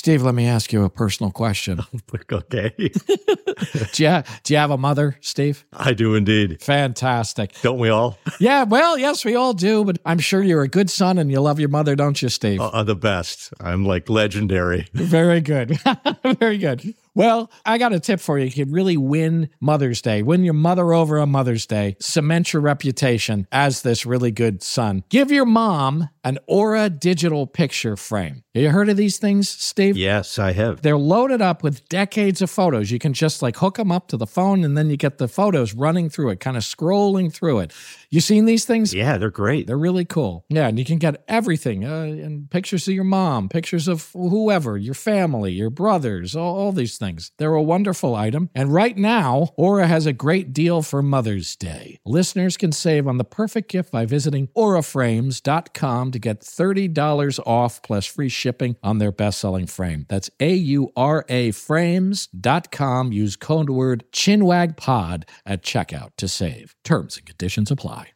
Steve, let me ask you a personal question. Okay. Do you have a mother, Steve? I do indeed. Fantastic. Don't we all? Yeah, well, yes, we all do, but I'm sure you're a good son and you love your mother, don't you, Steve? The best. I'm like legendary. Very good. Very good. Well, I got a tip for you. You can really win Mother's Day. Win your mother over on Mother's Day. Cement your reputation as this really good son. Give your mom an Aura digital picture frame. Have you heard of these things, Steve? Yes, I have. They're loaded up with decades of photos. You can just like hook them up to the phone and then you get the photos running through it, kind of scrolling through it. You seen these things? Yeah, they're great. They're really cool. Yeah, and you can get everything, and pictures of your mom, pictures of whoever, your family, your brothers, all these things. They're a wonderful item. And right now, Aura has a great deal for Mother's Day. Listeners can save on the perfect gift by visiting auraframes.com to get $30 off plus free shipping on their best-selling frame. That's auraframes.com. Use code word ChinwagPod at checkout to save. Terms and conditions apply.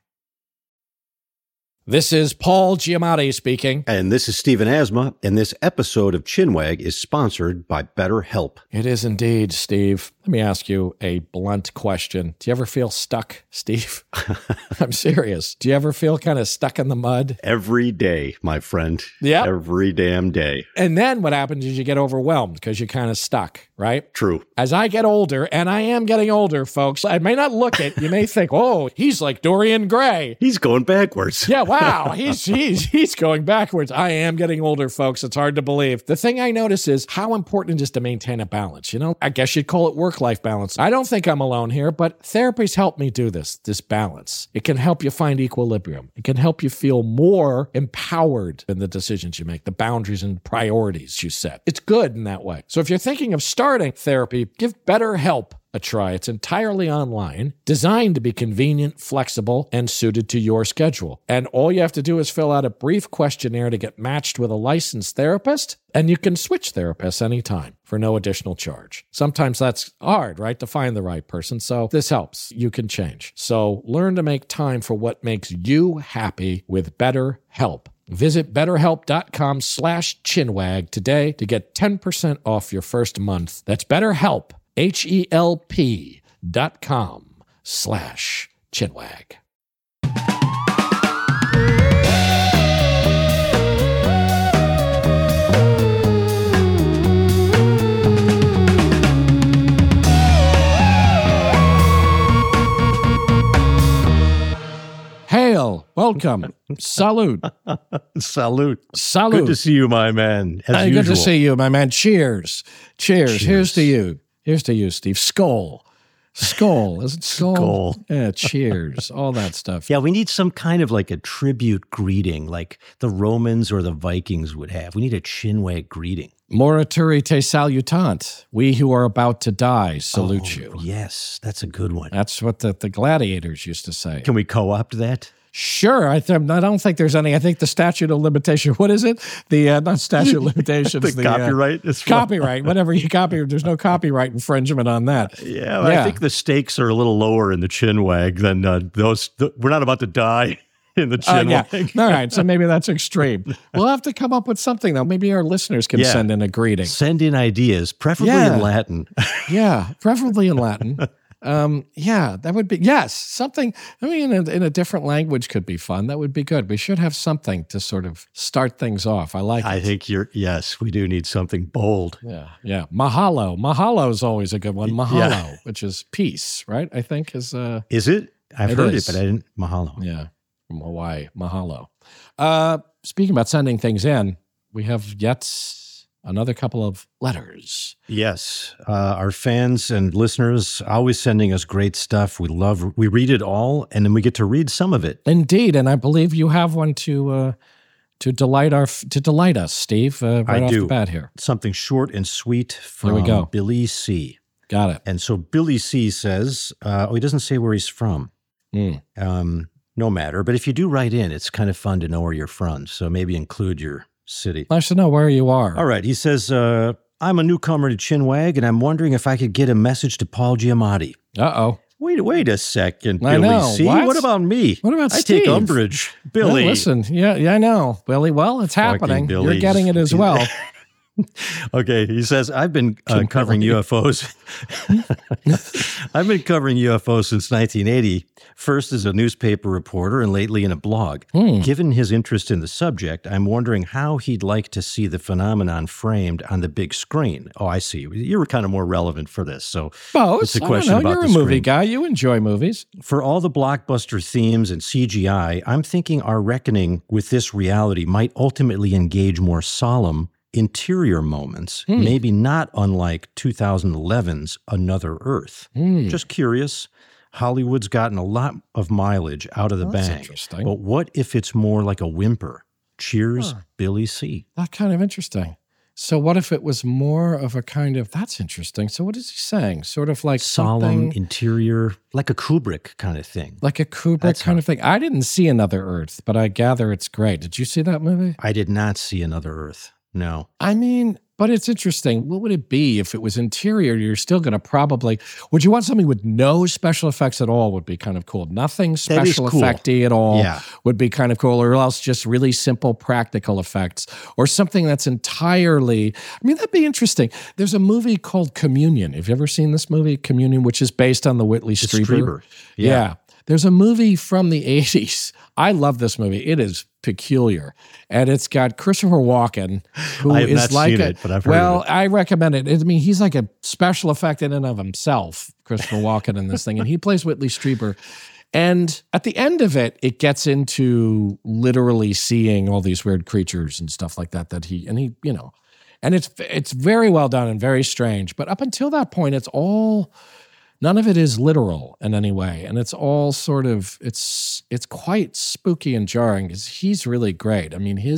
This is Paul Giamatti speaking. And this is Stephen Asma, and this episode of Chinwag is sponsored by BetterHelp. It is indeed, Steve. Let me ask you a blunt question. Do you ever feel stuck, Steve? I'm serious. Do you ever feel kind of stuck in the mud? Every day, my friend. Yeah. Every damn day. And then what happens is you get overwhelmed because you're kind of stuck, right? True. As I get older, and I am getting older, folks, I may not look it. You may think, oh, he's like Dorian Gray. He's going backwards. Yeah, wow. He's going backwards. I am getting older, folks. It's hard to believe. The thing I notice is how important it is to maintain a balance. You know, I guess you'd call it work-life balance. I don't think I'm alone here, but therapy's helped me do this balance. It can help you find equilibrium. It can help you feel more empowered in the decisions you make, the boundaries and priorities you set. It's good in that way. So if you're thinking of starting therapy, give BetterHelp a try. It's entirely online, designed to be convenient, flexible, and suited to your schedule. And all you have to do is fill out a brief questionnaire to get matched with a licensed therapist, and you can switch therapists anytime for no additional charge. Sometimes that's hard, right, to find the right person. So this helps. You can change. So learn to make time for what makes you happy with BetterHelp. Visit BetterHelp.com/Chinwag today to get 10% off your first month. That's BetterHelp. HELP.com/Chinwag. Hail, welcome, salute. Salute. Salute. Good to see you, my man, as usual. Good to see you, my man. Cheers. Cheers. Here's to you. Here's to you, Steve. Skol. Skol. Is it skol? Skol. Yeah, cheers. All that stuff. Yeah, we need some kind of like a tribute greeting like the Romans or the Vikings would have. We need a Chinwag greeting. Morituri te salutant. We who are about to die salute you. Yes, that's a good one. That's what the gladiators used to say. Can we co-opt that? Sure. I don't think there's any. I think the statute of limitation, what is it? The not statute of limitations. the copyright? Copyright. Whatever you copy, there's no copyright infringement on that. Yeah, I think the stakes are a little lower in the Chinwag than those. We're not about to die in the Chinwag. Yeah. All right, so maybe that's extreme. We'll have to come up with something, though. Maybe our listeners can send in a greeting. Send in ideas, preferably in Latin. Yeah, preferably in Latin. That would be, something, I mean, in a different language could be fun. That would be good. We should have something to sort of start things off. I think yes, we do need something bold. Yeah. Mahalo. Mahalo is always a good one. Mahalo, which is peace, right? I think is it? I've heard it, but I didn't. Mahalo. Yeah. From Hawaii. Mahalo. Speaking about sending things in, we have yet another couple of letters. Yes. Our fans and listeners always sending us great stuff. We read it all, and then we get to read some of it. Indeed, and I believe you have one to delight us, Steve, right off the bat here. Something short and sweet from Here we go. Billy C. Got it. And so Billy C says, he doesn't say where he's from. No matter, but if you do write in, it's kind of fun to know where you're from, so maybe include your city. Nice to know where you are. All right, he says, I'm a newcomer to Chinwag, and I'm wondering if I could get a message to Paul Giamatti. Uh-oh. Wait a second, I Billy know. C. What about me? What about I Steve? take umbrage. Billy. No, listen, I know. Billy, well, it's happening. Billy. You're getting it as well. Okay, he says, I've been covering UFOs. I've been covering UFOs since 1980, first as a newspaper reporter and lately in a blog. Given his interest in the subject, I'm wondering how he'd like to see the phenomenon framed on the big screen. Oh, I see. You were kind of more relevant for this. So it's a question about You're the a movie screen. guy. You enjoy movies. For all the blockbuster themes and CGI, I'm thinking our reckoning with this reality might ultimately engage more solemn interior moments, maybe not unlike 2011's Another Earth. Just curious. Hollywood's gotten a lot of mileage out of the That's bag. interesting. But what if it's more like a whimper? Cheers, Billy C. That's kind of interesting. So what if it was more of a kind of, that's interesting. So what is he saying? Sort of like Solemn something interior, like a Kubrick kind of thing. like a Kubrick kind of thing. I didn't see Another Earth, but I gather it's great. Did you see that movie? I did not see Another Earth. No. I mean, but it's interesting. What would it be if it was interior? You're still going to probably, would you want something with no special effects at all would be kind of cool. Nothing special cool. effecty at all Yeah. would be kind of cool, or else just really simple practical effects or something that's entirely, I mean, that'd be interesting. There's a movie called Communion. Have you ever seen this movie, Communion, which is based on the Whitley Strieber? Yeah. There's a movie from the 80s. I love this movie. It is peculiar. And it's got Christopher Walken, who I have is not like seen a, it, but I've heard of it. I recommend it. I mean, he's like a special effect in and of himself, Christopher Walken in this thing. And he plays Whitley Strieber. And at the end of it, it gets into literally seeing all these weird creatures and stuff like that, and it's very well done and very strange. But up until that point, none of it is literal in any way. And it's all sort of, it's quite spooky and jarring because he's really great. I mean,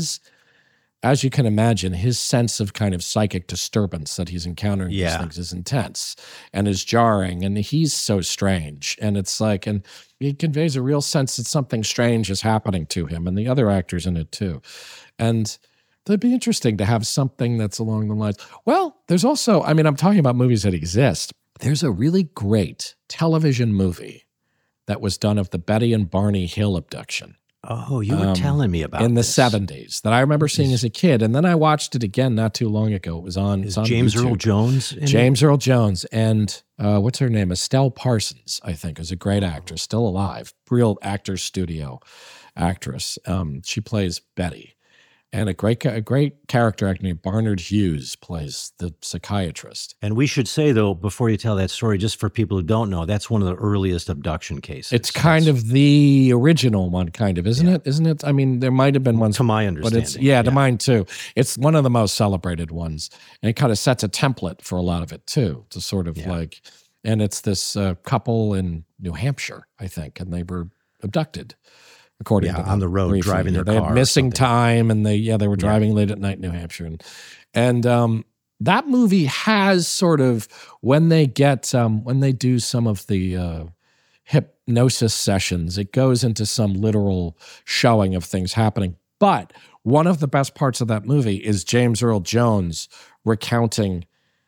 as you can imagine, his sense of kind of psychic disturbance that he's encountering these things is intense and is jarring. And he's so strange. And it's like, and he conveys a real sense that something strange is happening to him and the other actors in it too. And it'd be interesting to have something that's along the lines. Well, there's also, I mean, I'm talking about movies that exist. There's a really great television movie that was done of the Betty and Barney Hill abduction. Oh, you were telling me about in the this. 70s that I remember seeing as a kid, and then I watched it again not too long ago. It was on. Is on James YouTube. Earl Jones in it? James Earl Jones and what's her name? Estelle Parsons, I think, is a great actress, still alive, real Actors Studio actress. She plays Betty. And a great character actor named Barnard Hughes plays the psychiatrist. And we should say, though, before you tell that story, just for people who don't know, that's one of the earliest abduction cases. It's kind of the original one, kind of, isn't it? Isn't it? I mean, there might have been ones. To my understanding. But it's, to mine too. It's one of the most celebrated ones. And it kind of sets a template for a lot of it too. To sort of like, and it's this couple in New Hampshire, I think, and they were abducted. According to on the road, briefly. driving their they car. Had missing time, and they were driving late at night in New Hampshire, and that movie has sort of when they do some of the hypnosis sessions, it goes into some literal showing of things happening. But one of the best parts of that movie is James Earl Jones recounting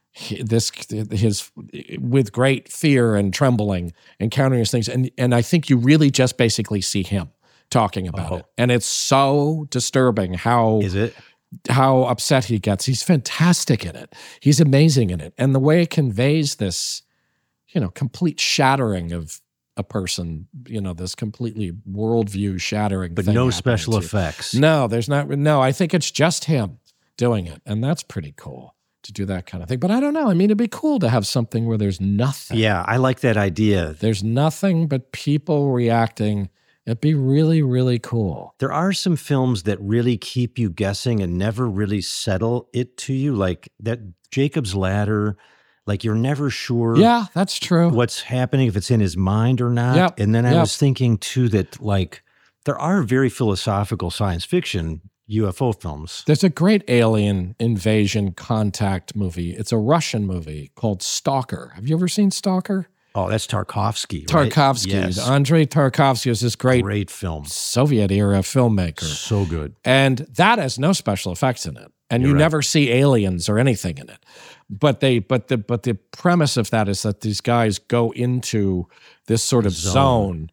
his with great fear and trembling, encountering these things, and I think you really just basically see him talking about it. And it's so disturbing how upset he gets. He's fantastic in it. He's amazing in it. And the way it conveys this, complete shattering of a person, this completely worldview shattering but thing. no special effects. No, there's not. No, I think it's just him doing it. And that's pretty cool to do that kind of thing. But I don't know. I mean, it'd be cool to have something where there's nothing. Yeah, I like that idea. There's nothing but people reacting. It'd be really, really cool. There are some films that really keep you guessing and never really settle it to you, like that Jacob's Ladder. Like you're never sure. Yeah, that's true. What's happening, if it's in his mind or not. Yep. And then I was thinking too that like there are very philosophical science fiction UFO films. There's a great alien invasion contact movie. It's a Russian movie called Stalker. Have you ever seen Stalker? Oh, that's Tarkovsky, right? Tarkovsky. Yes. Andrei Tarkovsky is this great film. Soviet-era filmmaker. So good. And that has no special effects in it. And you never see aliens or anything in it. But the premise of that is that these guys go into this sort of zone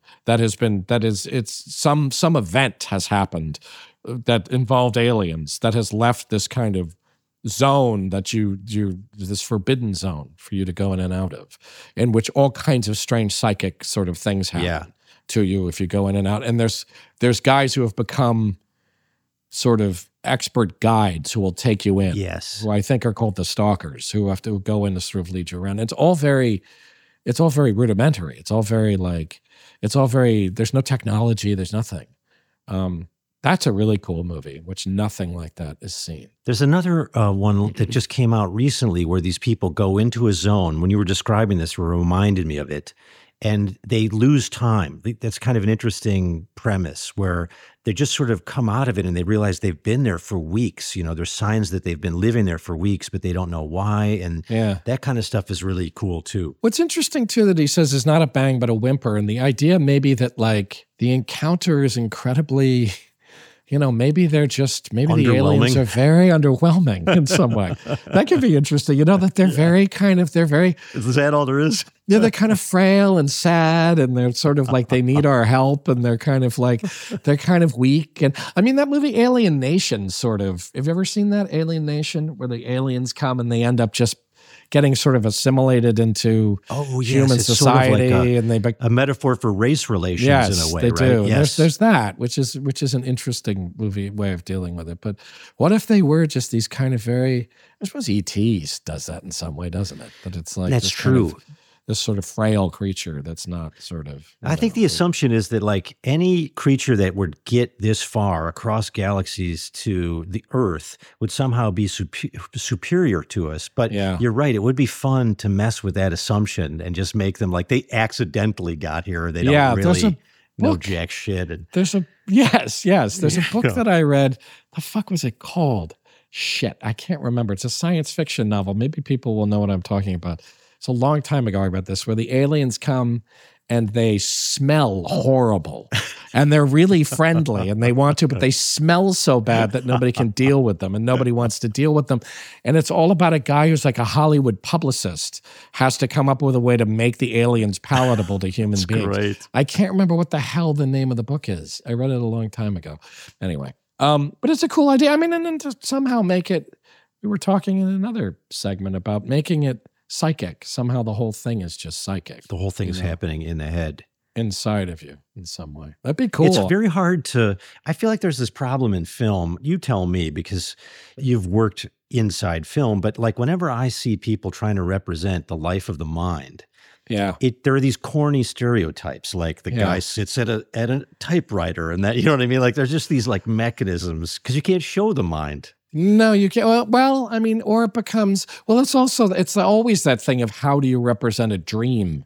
some event has happened that involved aliens that has left this kind of zone that this forbidden zone for you to go in and out of, in which all kinds of strange psychic sort of things happen to you if you go in and out. And there's guys who have become sort of expert guides who will take you in. Yes. Who I think are called the stalkers, who have to go in to sort of lead you around. It's all very rudimentary. It's all very there's no technology, there's nothing. That's a really cool movie, which nothing like that is seen. There's another one that just came out recently where these people go into a zone. When you were describing this, it reminded me of it. And they lose time. That's kind of an interesting premise where they just sort of come out of it and they realize they've been there for weeks. You know, there's signs that they've been living there for weeks, but they don't know why. And that kind of stuff is really cool too. What's interesting too that he says is not a bang, but a whimper. And the idea maybe that like the encounter is incredibly... maybe the aliens are very underwhelming in some way. That could be interesting. That they're very Is that all there is? Yeah, they're kind of frail and sad, and they're sort of like they need our help, and they're kind of weak. And I mean, that movie Alien Nation sort of, have you ever seen that, Alien Nation, where the aliens come and they end up just getting sort of assimilated into human society, sort of like and they a metaphor for race relations in a way, they right? do. Yes, there's that, which is an interesting movie way of dealing with it. But what if they were just these kind of very? I suppose E.T. does that in some way, doesn't it? But it's like that's true. This sort of frail creature that's not sort of... I think the assumption is that like any creature that would get this far across galaxies to the Earth would somehow be superior to us. But you're right. It would be fun to mess with that assumption and just make them like they accidentally got here. They don't really know jack shit. And there's a There's a book that I read. The fuck was it called? Shit, I can't remember. It's a science fiction novel. Maybe people will know what I'm talking about. It's a long time ago I read this, where the aliens come and they smell horrible. And they're really friendly and they want to, but they smell so bad that nobody can deal with them and nobody wants to deal with them. And it's all about a guy who's like a Hollywood publicist, has to come up with a way to make the aliens palatable to human beings. Great. I can't remember what the hell the name of the book is. I read it a long time ago. Anyway, but it's a cool idea. I mean, and then to somehow make it, we were talking in another segment about making it psychic. Somehow the whole thing is just psychic. The whole thing is happening in the head. Inside of you in some way. That'd be cool. It's very hard to, I feel like there's this problem in film. You tell me, because you've worked inside film, but like whenever I see people trying to represent the life of the mind, there are these corny stereotypes, like the guy sits at a typewriter and that, you know what I mean? Like there's just these like mechanisms, because you can't show the mind. No, you can't. Well, I mean, or it becomes, it's always that thing of how do you represent a dream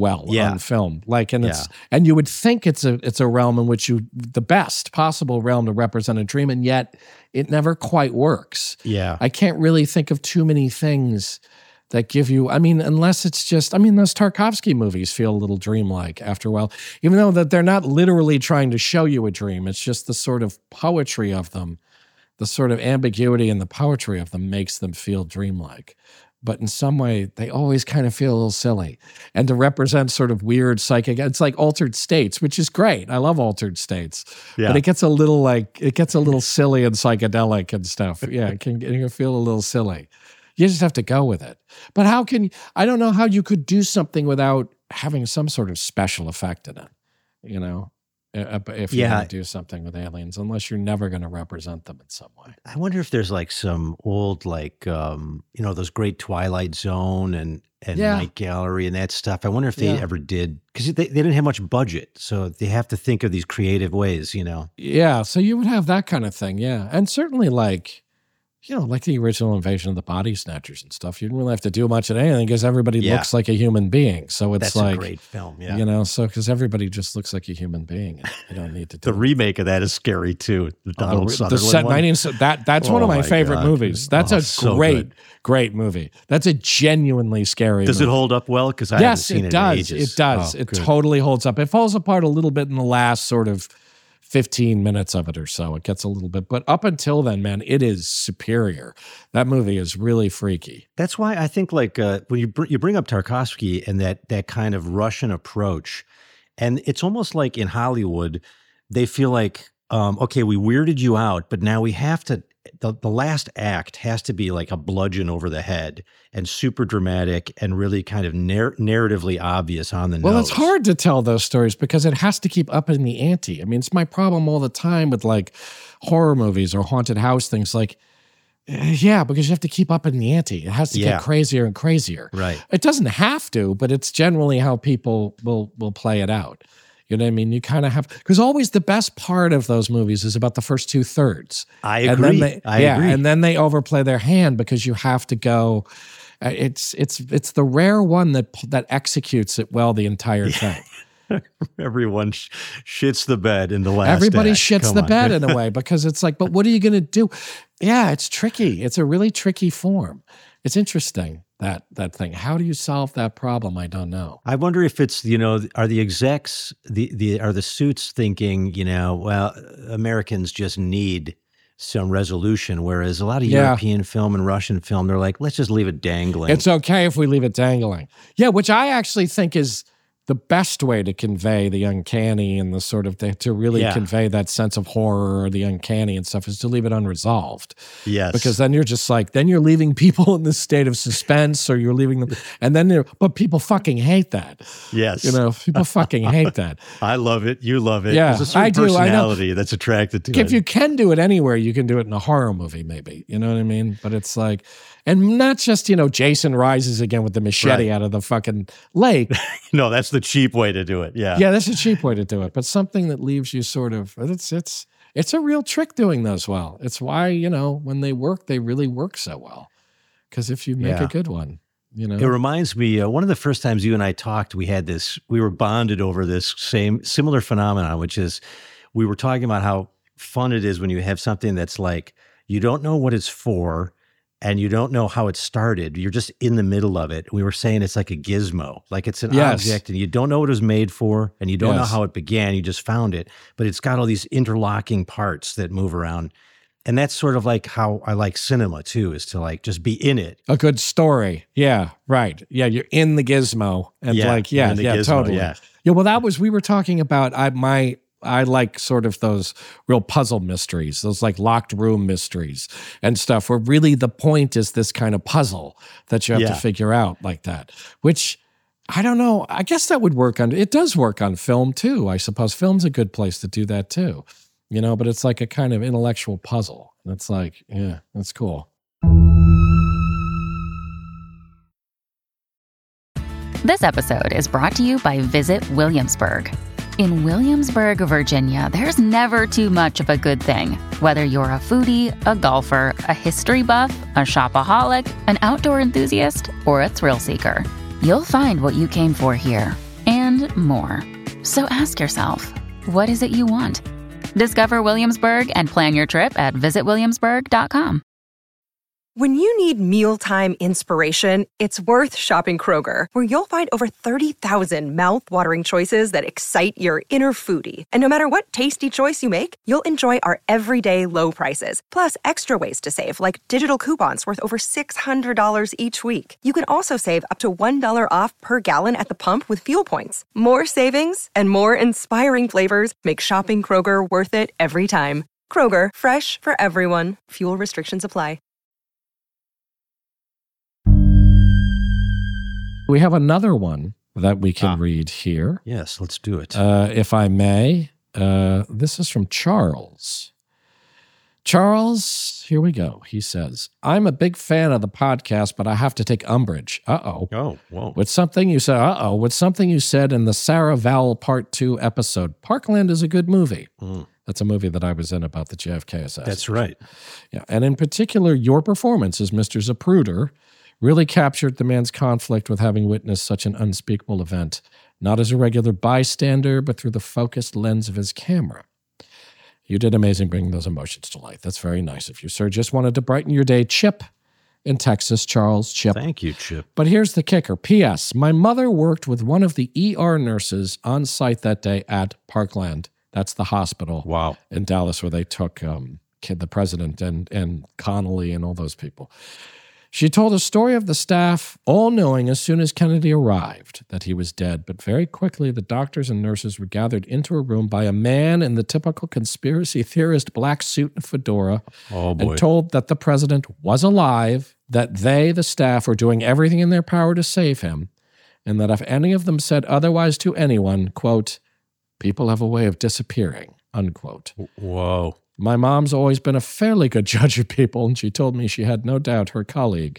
on film? Like, and and you would think it's a realm in which the best possible realm to represent a dream, and yet it never quite works. Yeah. I can't really think of too many things that give you, I mean, unless it's just, I mean, those Tarkovsky movies feel a little dreamlike after a while, even though that they're not literally trying to show you a dream. It's just the sort of poetry of them. The sort of ambiguity and the poetry of them makes them feel dreamlike. But in some way, they always kind of feel a little silly. And to represent sort of weird psychic, it's like Altered States, which is great. I love Altered States. Yeah. But it gets a little silly and psychedelic and stuff. Yeah, it can feel a little silly. You just have to go with it. But I don't know how you could do something without having some sort of special effect in it, you know? If you want to do something with aliens, unless you're never going to represent them in some way. I wonder if there's like some old, like, those great Twilight Zone and Night Gallery and that stuff. I wonder if they ever did, because they didn't have much budget. So they have to think of these creative ways, you know? Yeah. So you would have that kind of thing. Yeah. And certainly like the original Invasion of the Body Snatchers and stuff. You didn't really have to do much of anything because everybody looks like a human being. So it's That's a great film, because everybody just looks like a human being. And you don't need to do The remake of that is scary too. The Donald Sutherland one. That's one of my favorite movies. That's great movie. That's a genuinely scary movie. Does it hold up well? Because I haven't seen it in ages. It does. It totally holds up. It falls apart a little bit in the last sort of 15 minutes of it or so. It gets a little bit, but up until then, man, it is superior. That movie is really freaky. That's why I think like when you bring up Tarkovsky and that kind of Russian approach, and it's almost like in Hollywood, they feel like, okay, we weirded you out, but now we have to the last act has to be like a bludgeon over the head and super dramatic and really kind of narratively obvious on the nose. Well, it's hard to tell those stories because it has to keep up in the ante. I mean, it's my problem all the time with like horror movies or haunted house things. Like, yeah, because you have to keep up in the ante. It has to get crazier and crazier. Right. It doesn't have to, but it's generally how people will play it out. You know what I mean? You kind of have, because always the best part of those movies is about the first 2/3. I agree. I agree. And then they overplay their hand because you have to go. It's the rare one that executes it well the entire thing. Everyone shits the bed in the last Everybody act. shits the bed in a way because it's like, but what are you going to do? Yeah, it's tricky. It's a really tricky form. It's interesting, that thing. How do you solve that problem? I don't know. I wonder if it's, are the execs, are the suits thinking, well, Americans just need some resolution, whereas a lot of European film and Russian film, they're like, let's just leave it dangling. It's okay if we leave it dangling. Yeah, which I actually think is the best way to convey the uncanny and the sort of to really convey that sense of horror or the uncanny and stuff is to leave it unresolved. Yes. Because then you're just like, then you're leaving people in this state of suspense or you're leaving them. And then but people fucking hate that. Yes. People fucking hate that. I love it. You love it. Yeah, There's a certain I do. personality that's attracted to it. If you can do it anywhere, you can do it in a horror movie, maybe. You know what I mean? But it's like, and not just, Jason rises again with the machete out of the fucking lake. No, that's the cheap way to do it. Yeah. Yeah, that's a cheap way to do it. But something that leaves you sort of, it's a real trick doing those well. It's why, when they work, they really work so well. Because if you make a good one, It reminds me, one of the first times you and I talked, we were bonded over this similar phenomenon, which is we were talking about how fun it is when you have something that's like, you don't know what it's for, and you don't know how it started. You're just in the middle of it. We were saying it's like a gizmo, like it's an object and you don't know what it was made for and you don't know how it began. You just found it, but it's got all these interlocking parts that move around. And that's sort of like how I like cinema too, is to like just be in it. A good story. Yeah, right. Yeah, you're in the gizmo. And gizmo, totally. Yeah, well, we were talking about, I like sort of those real puzzle mysteries, those like locked room mysteries and stuff where really the point is this kind of puzzle that you have to figure out like that, which I don't know. I guess that would it does work on film too. I suppose film's a good place to do that too, but it's like a kind of intellectual puzzle. And it's like, yeah, that's cool. This episode is brought to you by Visit Williamsburg. In Williamsburg, Virginia, there's never too much of a good thing. Whether you're a foodie, a golfer, a history buff, a shopaholic, an outdoor enthusiast, or a thrill seeker, you'll find what you came for here and more. So ask yourself, what is it you want? Discover Williamsburg and plan your trip at visitwilliamsburg.com. When you need mealtime inspiration, it's worth shopping Kroger, where you'll find over 30,000 mouth-watering choices that excite your inner foodie. And no matter what tasty choice you make, you'll enjoy our everyday low prices, plus extra ways to save, like digital coupons worth over $600 each week. You can also save up to $1 off per gallon at the pump with fuel points. More savings and more inspiring flavors make shopping Kroger worth it every time. Kroger, fresh for everyone. Fuel restrictions apply. We have another one that we can read here. Yes, let's do it. If I may. This is from Charles. Charles, here we go. He says, I'm a big fan of the podcast, but I have to take umbrage. Uh-oh. Oh, whoa. With something you said in the Sarah Vowell Part 2 episode. Parkland is a good movie. That's a movie that I was in about the JFK assassination. That's right. Yeah, and in particular, your performance as Mr. Zapruder really captured the man's conflict with having witnessed such an unspeakable event, not as a regular bystander, but through the focused lens of his camera. You did amazing bringing those emotions to life. That's very nice of you, sir. Just wanted to brighten your day. Chip in Texas, Charles. Chip. Thank you, Chip. But here's the kicker. P.S. My mother worked with one of the ER nurses on site that day at Parkland. That's the hospital in Dallas where they took the president and Connolly and all those people. She told a story of the staff all knowing as soon as Kennedy arrived that he was dead, but very quickly the doctors and nurses were gathered into a room by a man in the typical conspiracy theorist black suit and fedora and told that the president was alive, that they, the staff, were doing everything in their power to save him, and that if any of them said otherwise to anyone, quote, people have a way of disappearing, unquote. Whoa. My mom's always been a fairly good judge of people, and she told me she had no doubt her colleague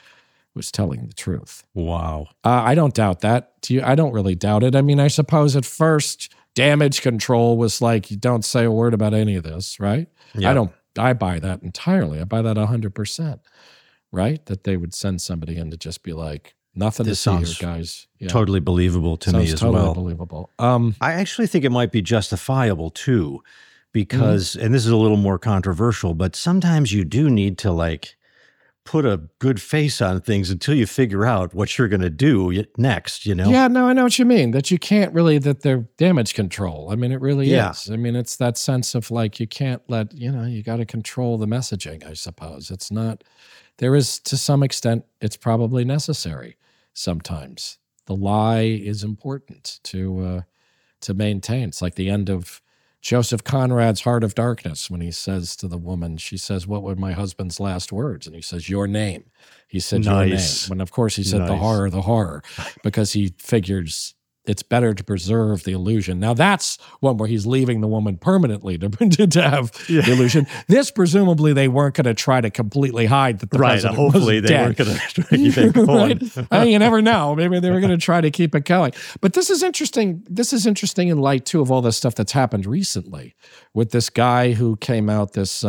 was telling the truth. Wow. I don't doubt that. I don't really doubt it. I mean, I suppose at first damage control was like, you don't say a word about any of this, right? Yeah. I buy that entirely. I buy that 100%, right? That they would send somebody in to just be like, nothing to see here, guys. Yeah. Totally believable to me as well. Totally believable. I actually think it might be justifiable too, because, and this is a little more controversial, but sometimes you do need to like put a good face on things until you figure out what you're going to do next, you know? Yeah, no, I know what you mean. That you can't really, that they're damage control. I mean, it really is. I mean, it's that sense of like, you can't let, you got to control the messaging, I suppose. It's not, there is to some extent, it's probably necessary sometimes. The lie is important to maintain. It's like the end of Joseph Conrad's Heart of Darkness, when he says to the woman, she says, what were my husband's last words? And he says, your name. He said, your name. When, of course, he said the horror, because he figures it's better to preserve the illusion. Now, that's one where he's leaving the woman permanently to have the illusion. This, presumably, they weren't going to try to completely hide that the president hopefully was they dead. weren't going to keep it going. Right? I mean, you never know. Maybe they were going to try to keep it going. But this is interesting. This is interesting in light, too, of all this stuff that's happened recently with this guy who came out, this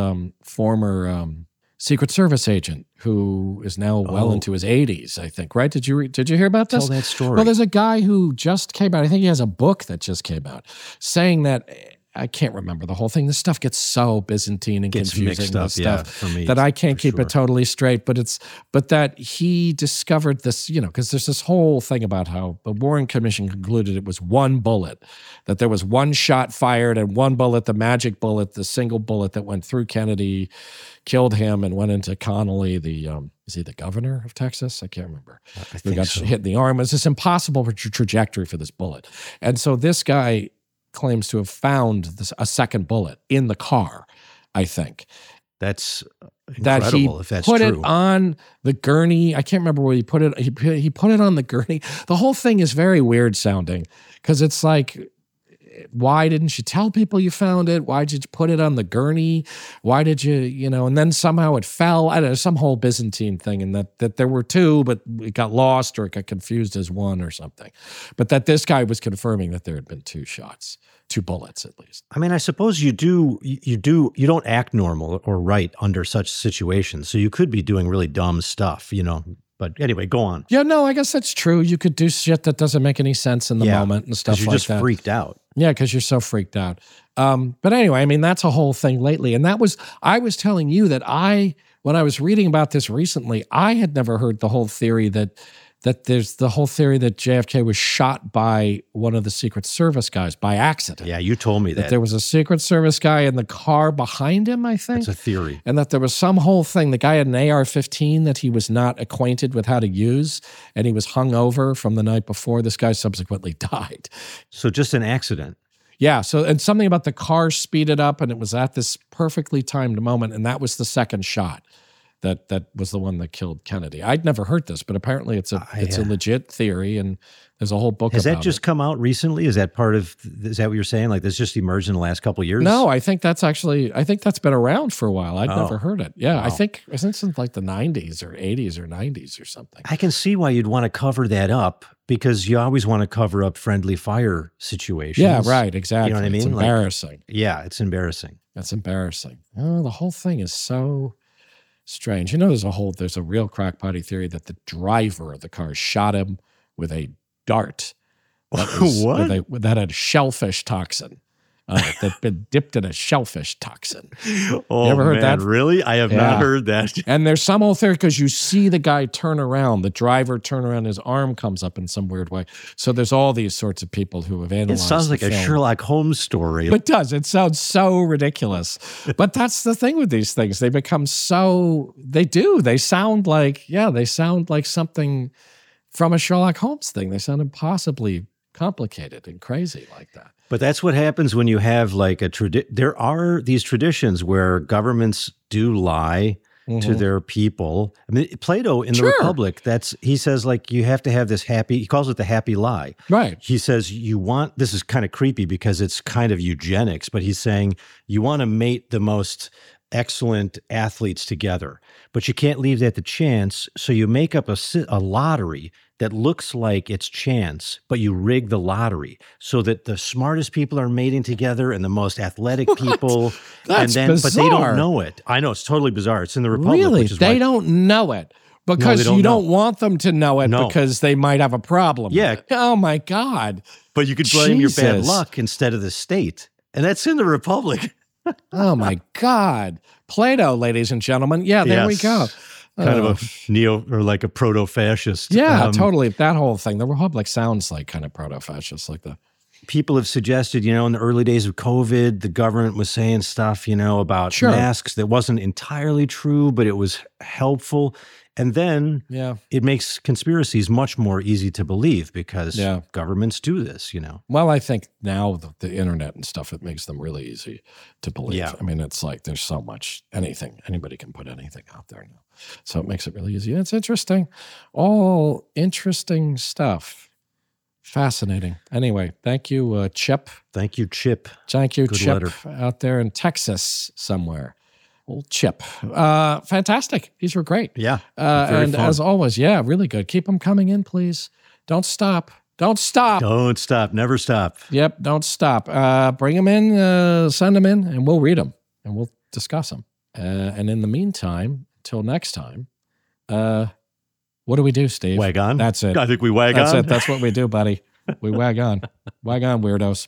former Secret Service agent who is now well into his 80s, I think, right? Did you hear about this? Tell that story. Well, there's a guy who just came out. I think he has a book that just came out saying that, I can't remember the whole thing. This stuff gets so Byzantine and confusing for me, that I can't keep it totally straight. But that he discovered this, because there's this whole thing about how the Warren Commission concluded it was one bullet, that there was one shot fired and one bullet, the magic bullet, the single bullet that went through Kennedy, killed him and went into Connolly, is he the governor of Texas? I can't remember. I think got so. hit in the arm. It was this impossible trajectory for this bullet. And so this guy claims to have found a second bullet in the car, I think. That's that incredible if that's true. He put it on the gurney. I can't remember where he put it. He put it on the gurney. The whole thing is very weird sounding because it's like, why didn't you tell people you found it? Why did you put it on the gurney? Why did you, and then somehow it fell. I don't know, some whole Byzantine thing, and that there were two, but it got lost or it got confused as one or something. But that this guy was confirming that there had been two shots, two bullets at least. I mean, I suppose you don't act normal or right under such situations. So you could be doing really dumb stuff, But anyway, go on. Yeah, no, I guess that's true. You could do shit that doesn't make any sense in the moment and stuff like that. You're just freaked out. Yeah, because you're so freaked out. But anyway, I mean, that's a whole thing lately. And I was telling you that when I was reading about this recently, I had never heard the whole theory that there's the whole theory that JFK was shot by one of the Secret Service guys by accident. Yeah, you told me that. That there was a Secret Service guy in the car behind him, I think. That's a theory. And that there was some whole thing. The guy had an AR-15 that he was not acquainted with how to use, and he was hung over from the night before. This guy subsequently died. So just an accident. Yeah, and something about the car speeded up, and it was at this perfectly timed moment, and that was the second shot. That was the one that killed Kennedy. I'd never heard this, but apparently it's a legit theory, and there's a whole book about it. Has that just come out recently? Is that is that what you're saying? Like this just emerged in the last couple of years? No, I think that's been around for a while. I'd never heard it. Yeah, wow. I think since like the 90s or 80s or 90s or something. I can see why you'd want to cover that up because you always want to cover up friendly fire situations. Yeah, right, exactly. You know what I mean? It's embarrassing. It's embarrassing. That's embarrassing. Oh, the whole thing is so strange. There's a real crackpotty theory that the driver of the car shot him with a dart that had shellfish toxin that's been dipped in a shellfish toxin. Oh, you ever heard man, that? really? I have not heard that. And there's some old theory because you see the guy turn around, the driver turn around, his arm comes up in some weird way. So there's all these sorts of people who have It analyzed sounds like the a film. Sherlock Holmes story. It does. It sounds so ridiculous. But that's the thing with these things. They become so, they do. They sound like something from a Sherlock Holmes thing. They sound impossibly complicated and crazy like that. But that's what happens when you have like there are these traditions where governments do lie to their people. I mean, Plato in the Republic, he says like you have to have this he calls it the happy lie. Right. He says this is kind of creepy because it's kind of eugenics, but he's saying you want to mate the most excellent athletes together, but you can't leave that to chance. So you make up a lottery that looks like it's chance, but you rig the lottery so that the smartest people are mating together and the most athletic people. That's bizarre. But they don't know it. I know, it's totally bizarre. It's in the Republic. Really? Which is They don't know it because you don't want them to know it because they might have a problem. Yeah. with it. Oh my God. But you could blame your bad Jesus. luck instead of the state. And that's in the Republic. Oh my God. Plato, ladies and gentlemen. Yeah, there we go. Kind of a neo or like a proto-fascist. Yeah, totally. That whole thing. The Republic sounds like kind of proto-fascist like that. People have suggested, in the early days of COVID, the government was saying stuff, about masks that wasn't entirely true, but it was helpful. And then it makes conspiracies much more easy to believe because governments do this, Well, I think now the internet and stuff, it makes them really easy to believe. Yeah. I mean, it's like there's so much, anybody can put anything out there now. So it makes it really easy. It's interesting. All interesting stuff. Fascinating. Anyway, thank you, Chip. Thank you, Chip. Thank you, Good Chip, letter. out there in Texas somewhere. Old Chip. Fantastic. These were great. Yeah. And fun. as always, really good. Keep them coming in, please. Don't stop. Don't stop. Don't stop. Never stop. Yep, don't stop. Bring them in, send them in, and we'll read them, and we'll discuss them. And in the meantime, till next time, what do we do, Steve? Wag on. That's it. I think we wag That's on. it. That's what we do, buddy. We wag on. Wag on, weirdos.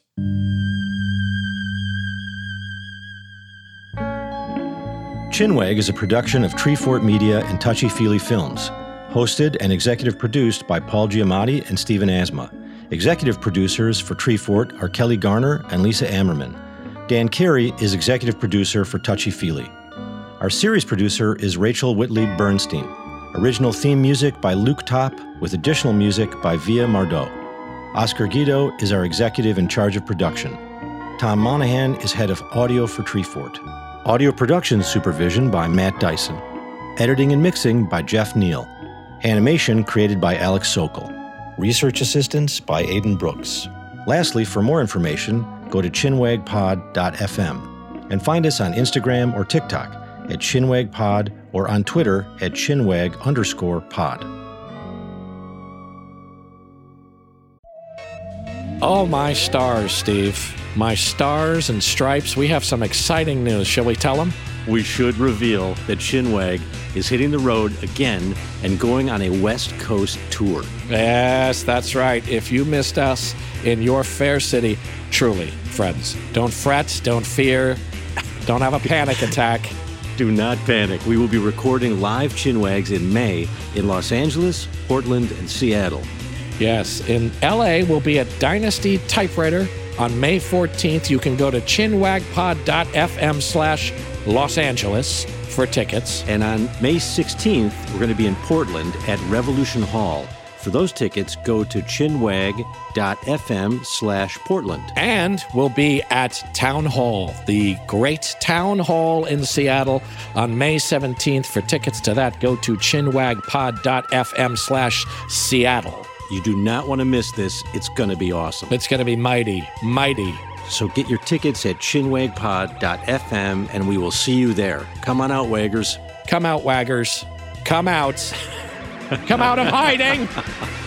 Chinwag is a production of Treefort Media and Touchy Feely Films. Hosted and executive produced by Paul Giamatti and Stephen Asma. Executive producers for Treefort are Kelly Garner and Lisa Ammerman. Dan Carey is executive producer for Touchy Feely. Our series producer is Rachel Whitley Bernstein. Original theme music by Luke Top, with additional music by Via Mardot. Oscar Guido is our executive in charge of production. Tom Monahan is head of audio for Treefort. Audio production supervision by Matt Dyson. Editing and mixing by Jeff Neal. Animation created by Alex Sokol. Research assistance by Aidan Brooks. Lastly, for more information, go to chinwagpod.fm and find us on Instagram or TikTok at chinwagpod or on Twitter at chinwag_pod. Oh, my stars, Steve. My stars and stripes. We have some exciting news. Shall we tell them? We should reveal that Chinwag is hitting the road again and going on a West Coast tour. Yes, that's right. If you missed us in your fair city, truly, friends, don't fret, don't fear, don't have a panic attack. Do not panic. We will be recording live Chinwags in May in Los Angeles, Portland, and Seattle. Yes, in LA, we'll be at Dynasty Typewriter on May 14th. You can go to chinwagpod.fm/Los Angeles for tickets. And on May 16th, we're going to be in Portland at Revolution Hall. For those tickets, go to chinwag.fm/Portland. And we'll be at Town Hall, the great Town Hall in Seattle on May 17th. For tickets to that, go to chinwagpod.fm/Seattle. You do not want to miss this. It's going to be awesome. It's going to be mighty, mighty. So get your tickets at chinwagpod.fm, and we will see you there. Come on out, Waggers. Come out, Waggers. Come out. Come out of hiding.